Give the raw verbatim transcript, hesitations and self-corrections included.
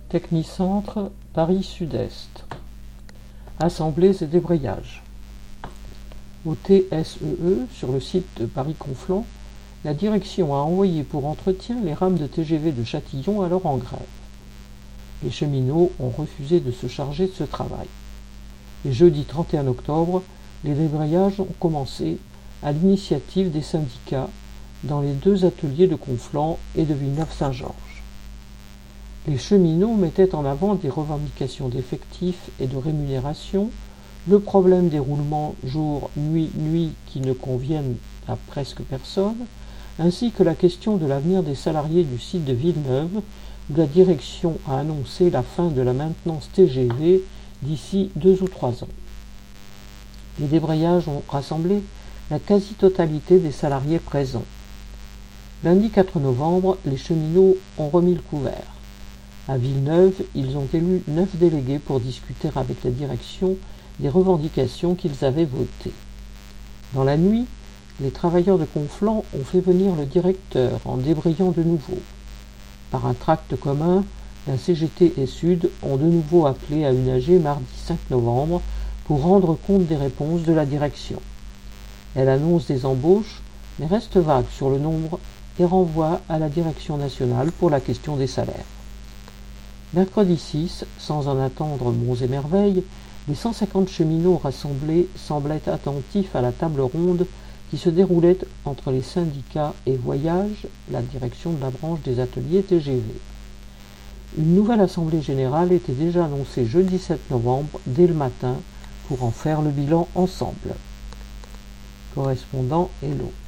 Technicentre, Paris Sud-Est. Assemblées et débrayages. Au T S E E, sur le site de Paris-Conflans, la direction a envoyé pour entretien les rames de T G V de Châtillon alors en grève. Les cheminots ont refusé de se charger de ce travail. Et jeudi trente et un octobre, les débrayages ont commencé à l'initiative des syndicats dans les deux ateliers de Conflans et de Villeneuve-Saint-Georges. Les cheminots mettaient en avant des revendications d'effectifs et de rémunération, le problème des roulements jour-nuit-nuit qui ne conviennent à presque personne, ainsi que la question de l'avenir des salariés du site de Villeneuve, où la direction a annoncé la fin de la maintenance T G V d'ici deux ou trois ans. Les débrayages ont rassemblé la quasi-totalité des salariés présents. Lundi quatre novembre, les cheminots ont remis le couvert. À Villeneuve, ils ont élu neuf délégués pour discuter avec la direction des revendications qu'ils avaient votées. Dans la nuit, les travailleurs de Conflans ont fait venir le directeur en débrayant de nouveau. Par un tract commun, la C G T et Sud ont de nouveau appelé à une A G mardi cinq novembre pour rendre compte des réponses de la direction. Elle annonce des embauches, mais reste vague sur le nombre et renvoie à la direction nationale pour la question des salaires. Mercredi six, sans en attendre monts et merveilles, les cent cinquante cheminots rassemblés semblaient attentifs à la table ronde qui se déroulait entre les syndicats et Voyage, la direction de la branche des ateliers T G V. Une nouvelle assemblée générale était déjà annoncée jeudi sept novembre dès le matin pour en faire le bilan ensemble. Correspondant Hello.